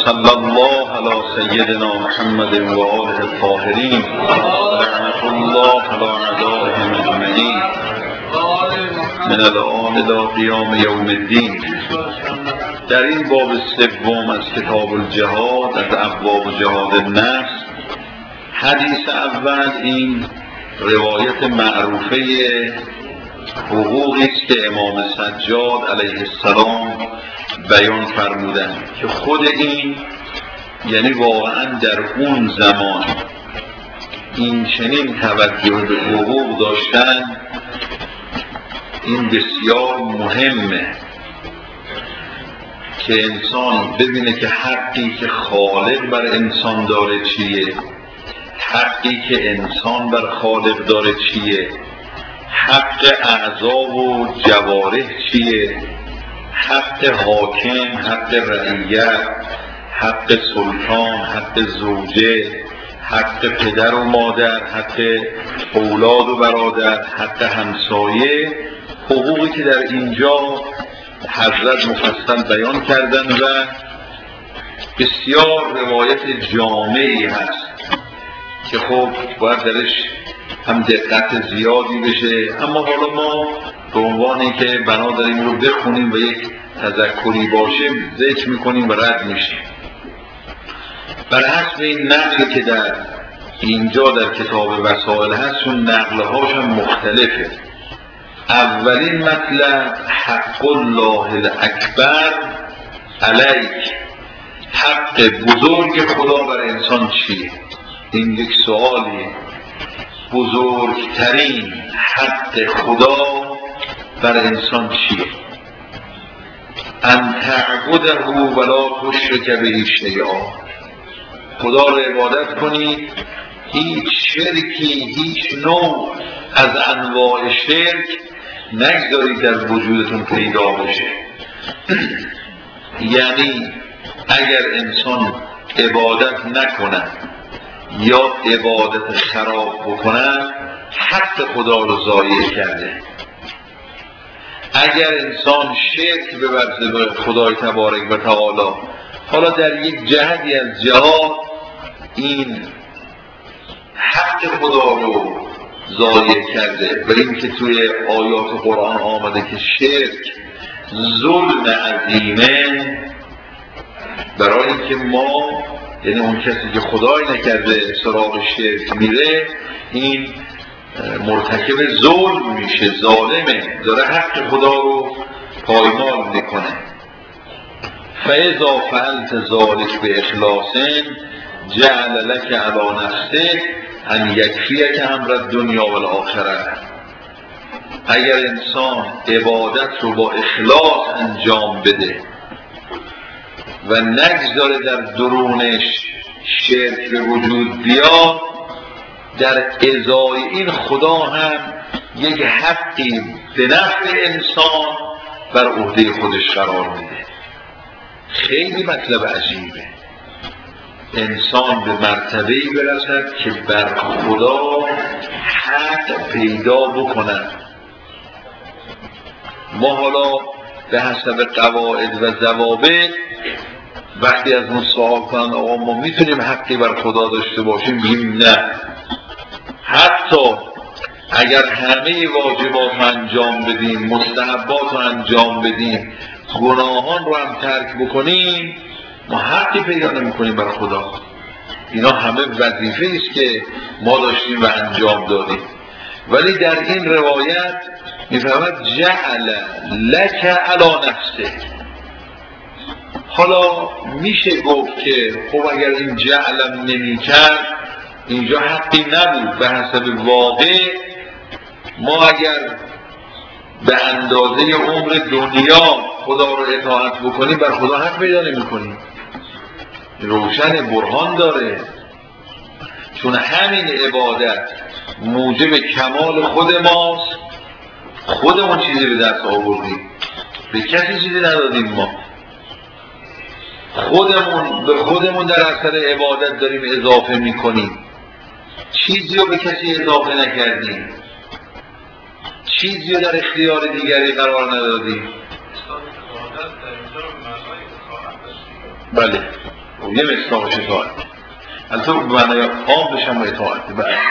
وصلی الله علی سیدنا محمد و آله الطاهرین رحمت الله علی اعدائهم اجمعین من الآن الی قیام یوم الدین. در این باب سوم از کتاب الجهاد، از ابواب جهاد النفس، حدیث اول این روایت معروفه حقوقی است که امام سجاد علیه السلام بیان فرمودند که خود این یعنی واقعا در اون زمان این چنین توجه به حقوق داشتن، این بسیار مهمه که انسان ببینه که حقی که خالق بر انسان داره چیه، حقی که انسان بر خالق داره چیه، حق اعضا و جوارح چیه، حق حاکم، حق رعیت، حق سلطان، حق زوجه، حق پدر و مادر، حق اولاد و برادر، حق همسایه، حقوقی که در اینجا حضرت مفصل بیان کردن و بسیار روایت جامعی هست که خب باید درش هم دقت زیادی بشه، اما حالا ما به عنوانی که بنا داریم رو بخونیم و یک تذکری باشه ذکر میکنیم و رد میشیم. بر حسب این نقلی که در اینجا در کتاب وسائل هست، چون نقله هاش هم مختلفه. اولین مطلب حق الله الاکبر علیک، حق بزرگ خدا بر انسان چیه؟ این یک سوالیه. بزرگترین حق خدا بر انسان چیه؟ ان تعبده ولا تشرک به شیئا، خدا رو عبادت کنید، هیچ شرکی، هیچ نوع از انواع شرک نگذارید در وجودتون پیدا بشه. یعنی اگر انسان عبادت نکنه یا عبادت خراب بکنه حق خدا رو ضایع کرده. اگر انسان شرک بورزه به خدای تبارک و تعالی، حالا در یک جهتی از جهات این حق خدا رو ضایع کرده. و این که توی آیات قرآن آمده که شرک ظلم عظیمه، برای اینکه ما یعنی اون کسی که خدای نکرده سراغ شرک میره، این مرتکب ظلم میشه، ظالمه، داره حق خدا رو پایمال میکنه. فاذا فعلت ذلک باخلاص جعل لك علی نفسه ان یکفیک امر الدنیا والآخره. اگر انسان عبادت رو با اخلاص انجام بده و نگذاره در درونش شرک به وجود بیاد، در ازای این خدا هم یک حقی به نفع انسان بر عهده خودش قرار میده. خیلی مطلب عجیبه. انسان به مرتبه‌ای برسد که بر خدا حق پیدا بکنه. ما حالا به حسب قواعد و ضوابط وقتی از اون سوال کنن آقا ما میتونیم حقی بر خدا داشته باشیم، میگیم نه. حتی اگر همه واجبات رو انجام بدیم، مستحبات رو انجام بدیم، گناهان رو هم ترک بکنیم، ما حقی پیدا نمی‌کنیم بر خدا. اینا همه وظیفه است که ما داشتیم و انجام دادیم. ولی در این روایت میفهمد جعل لک علی نفسه. حالا میشه گفت که خب اگر این جعلم نمی‌کرد اینجا حقی نبود. به حسب واقع ما اگر به اندازه عمر دنیا خدا رو اطاعت بکنیم بر خدا حق پیدا نمی‌کنیم. روشن برهان داره، چون همین عبادت موجب کمال خود ماست. خودمون چیزی به دست آوردیم، به کسی چیزی ندادیم. ما خودمون در اثر عبادت داریم اضافه میکنیم، چیزی رو به کسی اضافه نکردیم، چیزی رو در اختیار دیگری قرار ندادیم. بله یه مصداقش اطاعت، البته به معنای عامش هم اطاعت.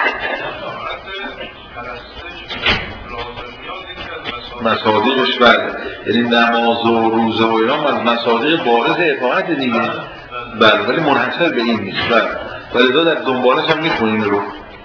مصادیقش بله، یعنی نماز و روزه و اینا از مصادیق بارز اطاعت دیگه، بله، ولی منحصر به این نیست. بله، ولی در دنبالش هم میخونیم رو.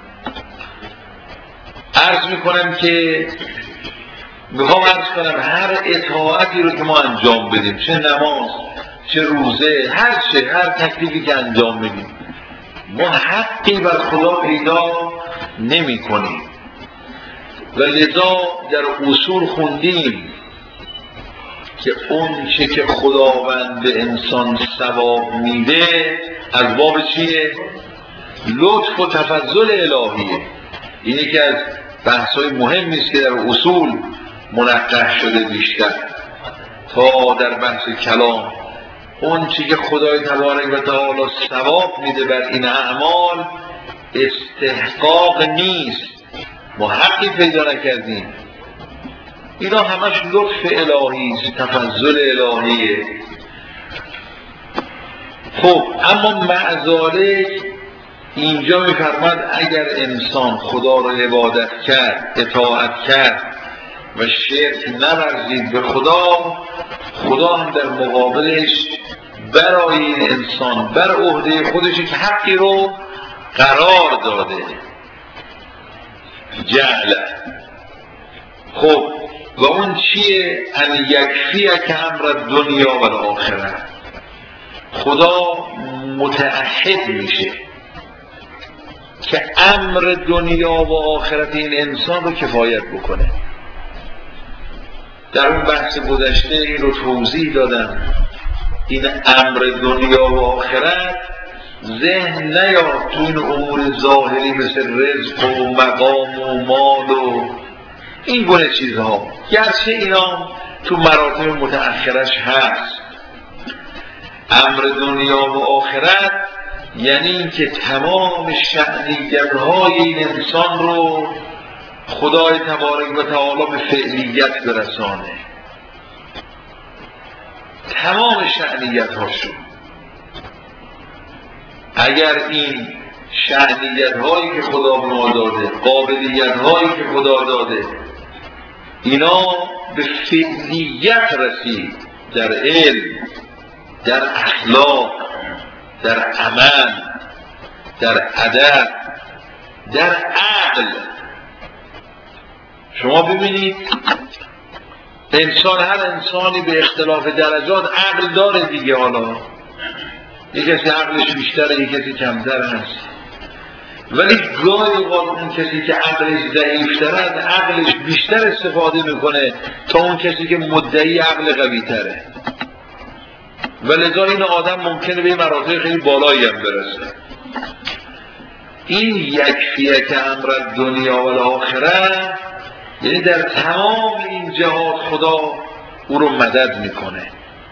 عرض میکنم که میخوام عرض کنم هر اطاعتی رو که ما انجام بدیم، چه نماز چه روزه، هر تکلیفی که انجام بدیم، ما حقی بر خدا پیدا نمی کنیم و لذا در اصول خوندیم که اون چه که خداوند به انسان ثواب میده از باب چیه؟ لطف و تفضل الهیه. این یکی از بحث‌های مهمی است که در اصول منقح شده بیشتر تا در بحث کلام. اون چی که خدای تبارک و تعالی ثواب میده بر این اعمال استحقاق نیست، ما حقی پیدا نکردیم، اینا همش لطف الهی است، تفضل الهیه. خب اما معذالک اینجا میفرماد اگر انسان خدا رو عبادت کرد، اطاعت کرد و شرک نورزید به خدا، خدا هم در مقابلش برای این انسان بر عهده خودش که حقی رو قرار داده، جعل. خب و اون چیه؟ ان یکفیک امر دنیا و آخره. خدا متعهد میشه که امر دنیا و آخرت این انسان رو کفایت بکنه. در اون بحث گذشته این رو توضیح دادم. این امر دنیا و آخرت ذهن نیاد تو این امور ظاهری مثل رزق و مقام و مال و این گونه چیزها، گرچه اینا تو مراتب متأخرش هست. امر دنیا و آخرت یعنی اینکه تمام شأنیت‌های این انسان رو خدای تبارک و تعالی به فعلیت برسانه، تمام شأنیت‌هاشو. اگر این شأنیت‌هایی که خدا به ما داده، قابلیت‌هایی که خدا داده، اینا به فعلیت رسید در علم، در اخلاق، در عمل، در ادب، در عقل. شما ببینید هر انسانی به اختلاف درجات عقل داره دیگه. حالا یک کسی عقلش بیشتره، یک کسی کمتر هست، ولی گاهی اون کسی که عقلش ضعیفتره از عقلش بیشتر استفاده میکنه تا اون کسی که مدعی عقل قوی تره، و لذا این آدم ممکنه به مراتب خیلی بالایی هم برسه. این یکفیه که امر دنیا و آخرت یعنی در تمام این جهات خدا او رو مدد میکنه،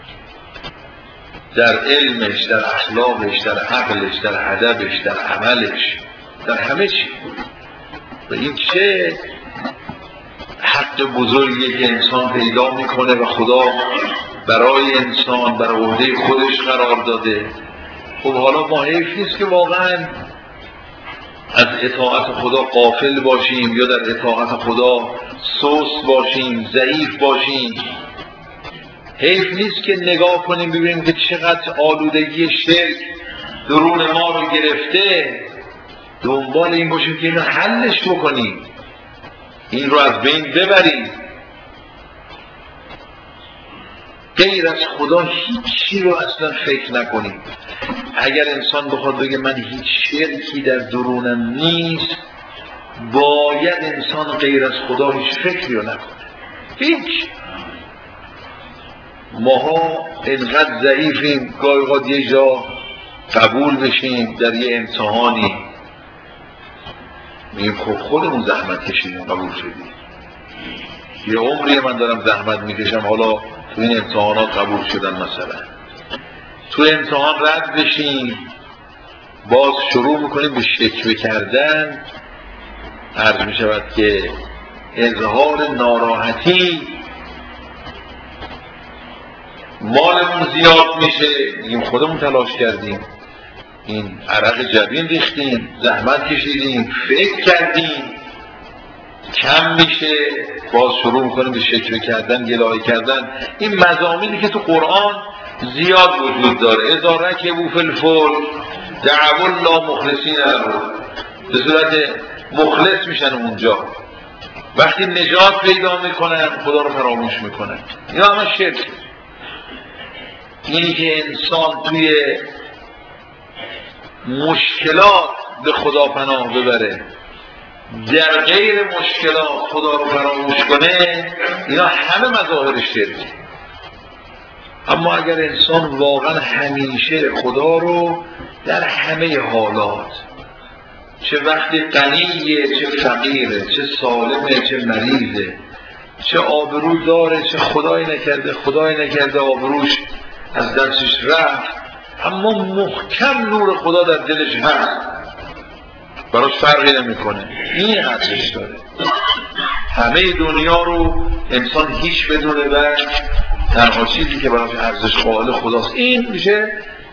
در علمش، در اخلاقش، در عقلش، در ادبش، در عملش، در همه چی. و این چه حق بزرگی که انسان پیدا میکنه و خدا برای انسان بر عهده خودش قرار داده. خب حالا ما حیف نیست که واقعا از اطاعت خدا غافل باشیم یا در اطاعت خدا سست باشیم، ضعیف باشیم. حیف نیست که نگاه کنیم ببینیم که چقدر آلودگی شرک درون ما رو گرفته، دنبال این باشیم که اینو حلش بکنیم، این رو از بین ببریم. غیر از خدا هیچی رو اصلا فکر نکنیم. اگر انسان بخواد بگه من هیچ شرکی در درونم نیست، باید انسان غیر از خدا هیچ فکری رو نکنه. هیچ. ماها اینقدر ضعیفیم گاهی اوقات یه جا قبول بشیم در یه امتحانی، میگیم خب خودمون زحمت کشیدیم قبول شدیم، یه عمری من دارم زحمت میکشم حالا تو این امتحانات قبول شدن، مثلا تو امتحان رد بشیم باز شروع میکنیم به شکوه کردن. عرض میشود که اظهار ناراحتی، مالمون زیاد میشه، میگیم خودمون تلاش کردیم، این عرق جبین ریختیم، زحمت کشیدیم، فکر کردیم، کم میشه، باز شروع میکنیم به شکوه کردن، گلایه کردن. این مضامینی که تو قرآن زیاد وجود داره. اذا رکبوا فی الفلک دعوا الله مخلصین له، به صورت مخلص میشن اونجا. وقتی نجات پیدا میکنن خدا رو فراموش میکنن. اینا همه شرک. اینی که انسان توی مشکلات به خدا پناه ببره، در غیر مشکلات خدا رو فراموش کنه، اینا همه مظاهر شرک. اما اگر انسان واقعا همیشه خدا رو در همه حالات، چه وقتی غنیه چه فقیره، چه سالمه چه مریضه، چه آبرو داره چه خدای نکرده آبروش از دستش رفت، اما محکم نور خدا در دلش هست، براش فرقی نمیکنه. این ارزش داره. همه دنیا رو انسان هیچ بدونه و تنها چیزی که براش ارزش قائل خداست. این میشه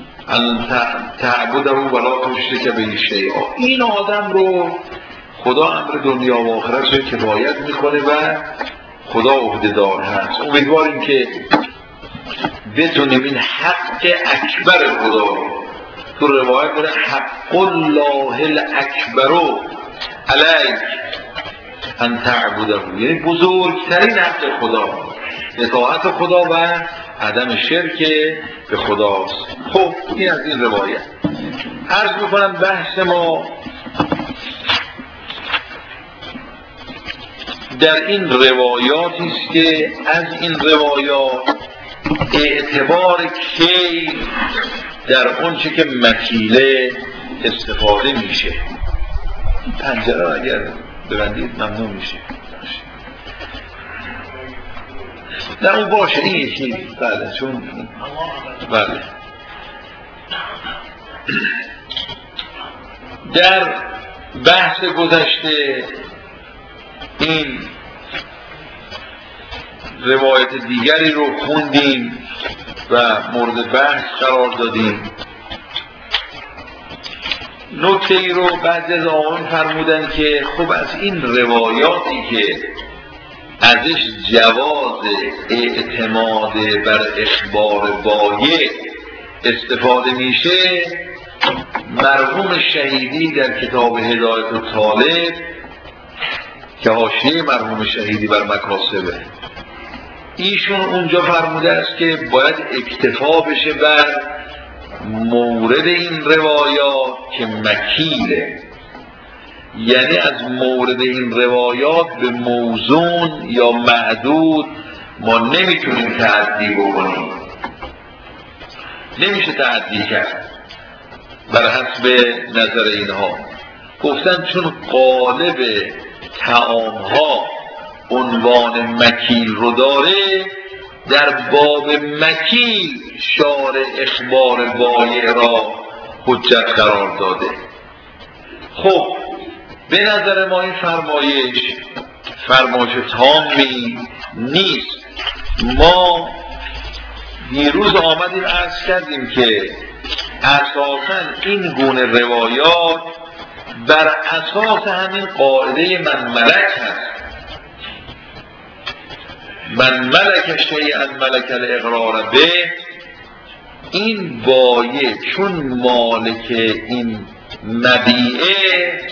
تعبده ولا تشرک به شیئا. این آدم رو خدا امر دنیا و آخرت رو کفایت میکنه و خدا عهده‌دار هست. امیدواریم که بتونیم این حق اکبر خدا رو، تو روایت داره حق الله الاکبر علیک ان تعبده، یعنی بزرگترین حق خدا، اطاعت خدا و عدم شرک به خداست. خب این از این روایت. عرض میکنم بحث ما در این روایاتی است که از این روایات اعتبار کی در اونچه که مکیله استفاده میشه. پنجره اگر ببندید ممنون میشه. نه اون باشه، این یکی. بله چون بله در بحث گذشته این روایت دیگری رو خوندیم و مورد بحث قرار دادیم. نکته ای رو بعضی از آقایان فرمودن که خب از این روایاتی که ازش جواز اعتماد بر اخبار وایه استفاده میشه، مرحوم شهیدی در کتاب هدایت الطالب که حاشیه مرحوم شهیدی بر مکاسبه، ایشون اونجا فرموده است که باید اکتفا بشه بر مورد این روایات که مکیله، یعنی از مورد این روایات به موزون یا معدود ما نمیتونیم تعدی بکنیم، نمیشه تعدی کرد بر حسب نظر اینها. گفتن چون قالب طعامها عنوان مکیل رو داره، در باب مکیل شارع اخبار وایع را حجت قرار داده. خب به نظر ما این فرمایش تامی نیست. ما دیروز آمدیم عرض کردیم که اساساً این گونه روایات بر اساس همین قاعده من ملک هست. من ملک شیئا ملک الاقرار به. این وایه چون مالک این مبیعه،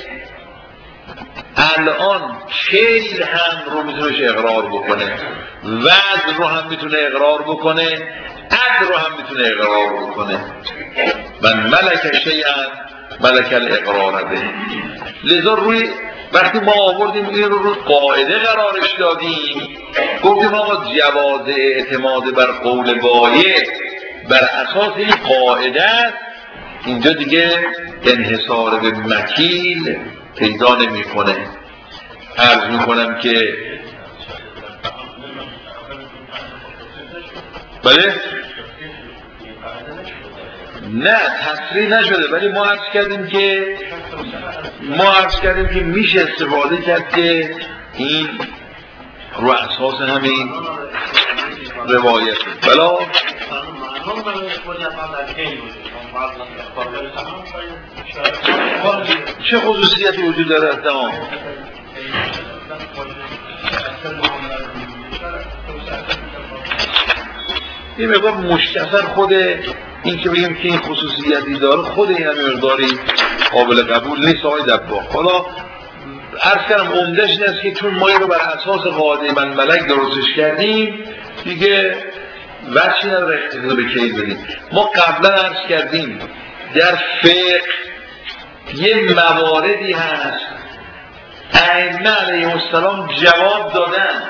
الان کیل هم رو میتونهش اقرار بکنه، وزن رو هم میتونه اقرار بکنه، عد رو هم میتونه اقرار بکنه. من ملک شیئا ملک الاقرار به. لذا وقتی ما آوردیم این رو قاعده قرارش دادیم، گفتیم آقا جواز اعتماد بر قول وایه بر اساس این قاعده است، اینجا دیگه انحصار به مکیل پیدا نمی کنه. عرض می کنم که بله نه تصریح نشده، ولی ما عرض کردیم که میشه استفاده کرد که این رو اساس همین روایت بلا تمام برای خودی اصلا در کیل وجود بعضی اخبار تمام چه خصوصیتی وجود داره تمام؟ این مقدار مشکل خود این که بگیم که این خصوصیتی داره خود این مقداری قابل قبول نیست آقای دباغ. حالا عرض کردم عمده‌اش این است که چون ما رو بر اساس قاعده من ملک درستش کردیم دیگه وجهی نداره اقتضا به کیل بدیم. ما قبلا عرض کردیم در فقه یه مواردی هست ائمه علیهم السلام جواب دادن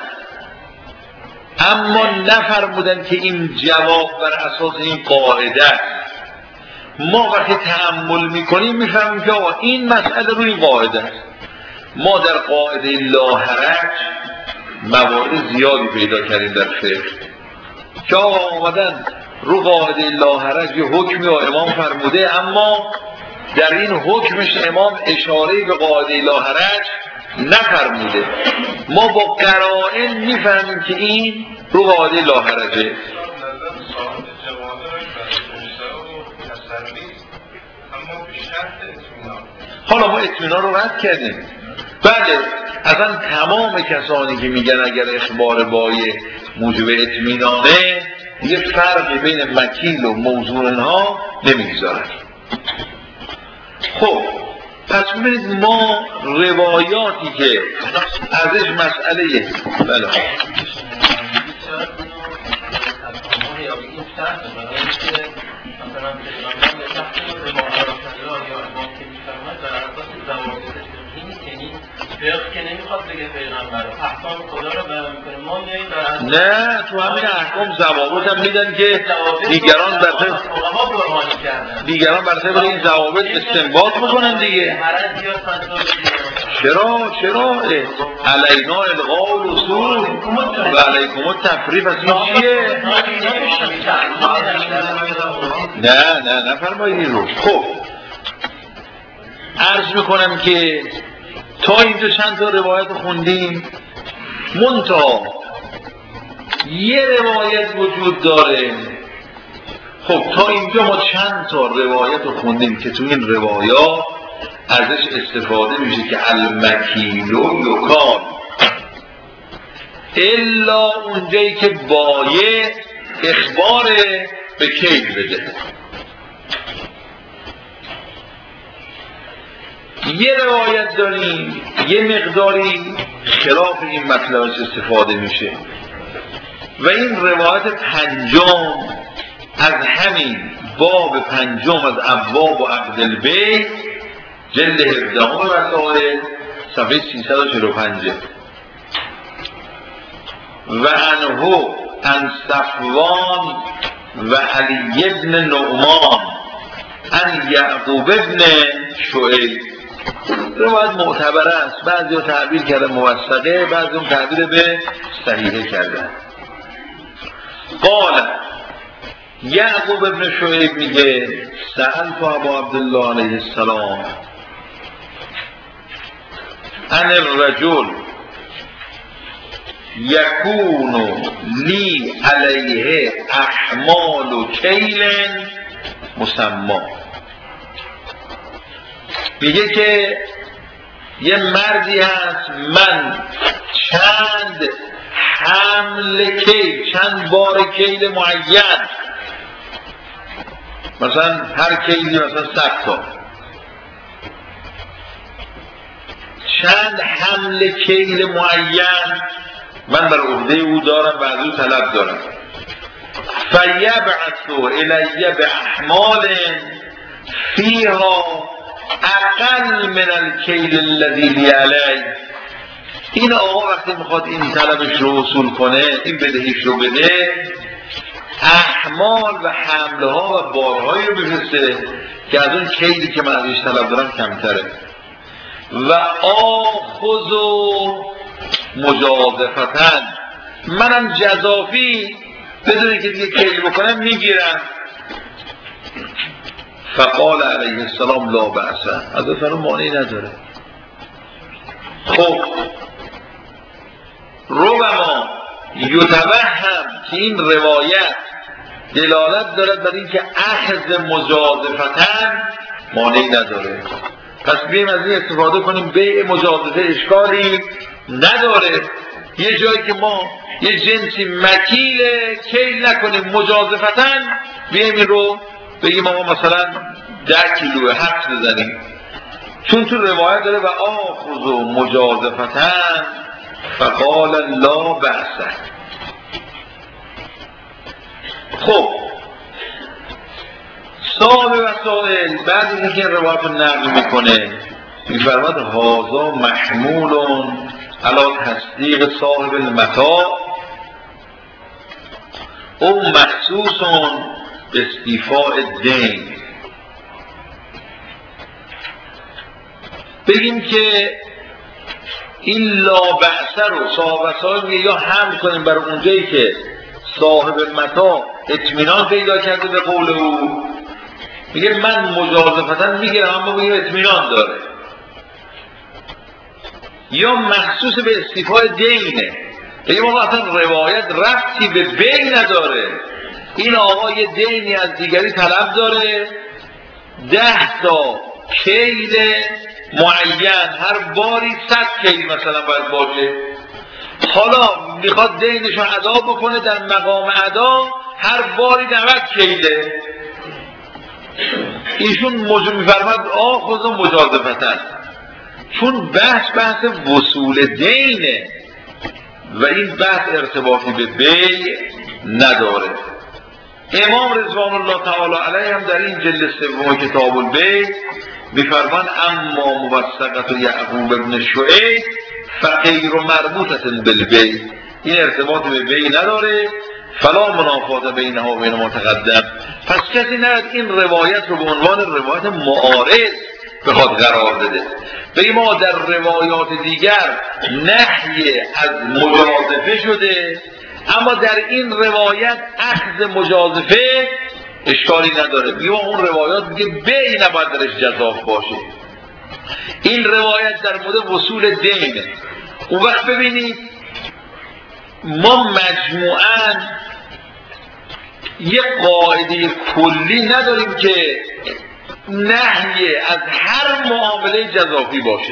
اما نفرمودن که این جواب بر اساس این قاعده است. ما وقتی تأمل میکنیم میفهمیم که آقا این مسئله روی قاعده است. ما در قاعده لا حرج موارد زیادی پیدا کردیم در فقه که آقا آمدن رو قاعده لا حرج یه حکمی و امام فرموده اما در این حکمش امام اشاره به قاعده لا حرج نفرموده. ما با قرائن میفهمیم که این رو قاعده لا حرجه. حالا ما اطمینان رو رد کردیم. بله اصلا تمام کسانی که میگن اگر اخبار بای موجب اطمینانه دیگه فرقی بین مکیل و موضوع ها نمیگذارن. خب پس ببینید ما روایاتی که ازش مسئله بله که نمیخواد بگه پیغمبر احکام خدا رو بیان میکنه ما میاییم نه تو همین احکام ضوابط هم میدن که دیگران بر طبق این ضوابط استنباط میکنن دیگه. چرا علینا القول و اصول و علیکم التفریق از این چیه؟ نه نفرمایید این رو. خب عرض میکنم که تا اینجا چند تا روایت خوندیم منتها یه روایت وجود داره. خب تا اینجا ما چند تا روایت خوندیم که تو این روایات ازش استفاده میشه که المکیل و یکال الا اونجایی که باید اخبار به کیل بده. یه روایت داریم یه مقداری خلاف این مطلبش استفاده میشه و این روایت پنجم از همین باب پنجم از ابواب و عقد البیت جلد 17 رسائل صفحه 345 و عنه عن صفوان و علی ابن نعمان عن یعقوب ابن شعیب. روایت معتبره است. بعضی ها تعبیر کرده موثقه بعضی هم تعبیر به صحیحه کرده. قال یعقوب ابن شعیب میگه سألت ابا عبدالله علیه السلام عن الرجل یکون لی علیه احمال کیل مسما. میگه که یه مردی هست من چند حمل کیل چند بار کیل معین مثلا هر کیلی مثلا 100 تا چند حمل کیل معین من بر عهده او دارم و از او طلب دارم. فیبعث الی باحمال فیها اقل من الکیل الذی لی علی. این آقا وقتی میخواد این طلبش رو وصول کنه این بدهیش رو بده احمال و حمله ها و بارهایی رو بفرسته که از اون کیلی که من ازش طلب دارم کمتره و آخذ مجازفتن منم جزافی بدون که دیگه کیل بکنم میگیرم. فقال علیه السلام لا بأس از اصلا مانعی نداره. خب ربما یتوهم که این روایت دلالت دارد بر اینکه اخذ مجازفتن مانعی نداره. پس بیایم از این استفاده کنیم. بیع مجازفه اشکالی نداره. یه جایی که ما یه جنسی مکیل کیل نکنیم مجازفتن، بیایم این رو بگیم آقا مثلا 10 کیلو حدس بزنیم، چون تو روایت داره و آخذ مجازفتن فقال لا بأس. خب صاحب وسائل بعد از اینکه این روایت رو نقل میکنه میفرماد هذا محمول علی تصدیق صاحب المتاع او مخصوص به استیفاء الدین. بگیم که این لا بأس رو صاحب وسائل یا حمل کنیم برای اونجایی که صاحب متاع اطمینان پیدا کرده به قول او، میگه من مجازفتن میگیرم اما میگه اطمینان داره، یا مخصوص به استیفاء دینه. بگیم آقا اصلا روایت ربطی به بین نداره، این آقا یه دینی از دیگری طلب داره، 10 تا کیل معین، هر باری 100 کیل مثلا باید باشه، حالا میخواد دینشو ادا بکنه، در مقام ادا هر باری 90 کیله. ایشون میفرماد آخذ مجازفتن، چون بحث وصول دینه و این بحث ارتباطی به بیع نداره. امام رضوان الله تعالی علیه هم در این جلد سوم کتاب البیع میفرمان اما موثقت یعقوب ابن شعیب فغیر مربوطة بالبیع، این ارتباط به بیع نداره، فلا منافات بینها و بین ما تقدم. پس کسی نرد این روایت رو به عنوان روایت معارض بخواد قرار بده. بگیم ما در روایات دیگر نهی از مجازفه شده، اما در این روایت اخذ مجازفه اشکالی نداره. بگیم اون روایات میگه بیع نباید درش جزاف باشه، این روایت در مورد وصول دینه. اون وقت ببینید ما مجموعاً یه قاعده کلی نداریم که نهی از هر معامله جزافی باشه.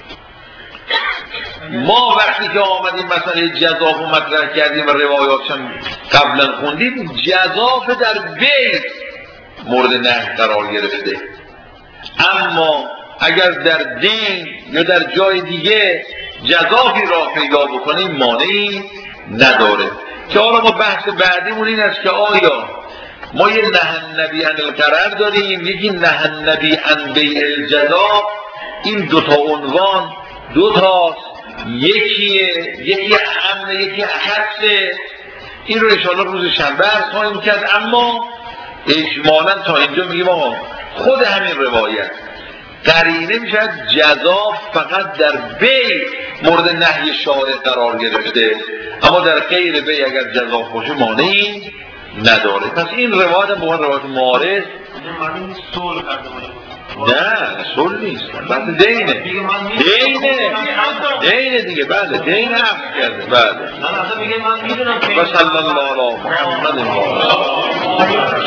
ما وقتی که آمدیم مسئله جزاف رو مطرح کردیم و روایاتش هم قبلا خوندیم، جزاف در بیت مورد نهی قرار گرفته، اما اگر در دین یا در جای دیگه جزافی راه پیدا بکنیم مانعی نداره. که حالا ما بحث بعدیمون این است که آیا ما یه نهی النبی عن الغرر داریم، یکی نهی النبی عن بیع الجزا. این دوتا عنوان دوتاست، یکی اهم یکی اخصه. این رو انشاءالله روز شنبه عرض خواهیم کرد، اما اجمالا تا اینجا میگیم آقا خود همین روایت قرینه میشد جزا فقط در بیع مورد نهی شارع قرار گرفته، اما در غیر بیع اگر جزا باشه مانعی نداره. پس این روایت هم روایت معارض نه صلح نیست، بس دینه دیگه. بله دین عفو کرده. بله و صلی الله علی محمد